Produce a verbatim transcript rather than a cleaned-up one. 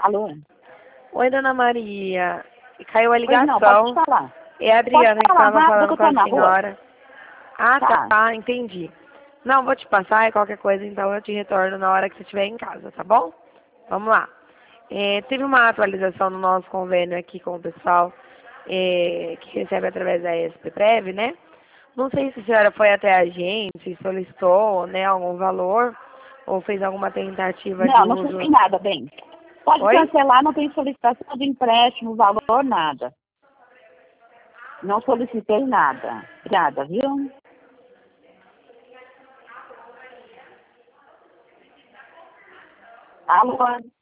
Alô? Oi, dona Maria. Caiu a Pois ligação. não, pode falar. É a Adriana que falar estava rápido falando que eu com tô a na rua. senhora. Ah, Tá. tá, entendi. Não, vou te passar e qualquer coisa, então eu te retorno na hora que você estiver em casa, tá bom? Vamos lá. É, teve uma atualização no nosso convênio aqui com o pessoal é, que recebe através da S P Prev, né? Não sei se a senhora foi até a gente, solicitou, né, algum valor ou fez alguma tentativa de Não, não uso. fiz nada, bem. Pode Oi? cancelar, não tem solicitação de empréstimo, valor, nada. Não solicitei nada. Obrigada, viu? Alô?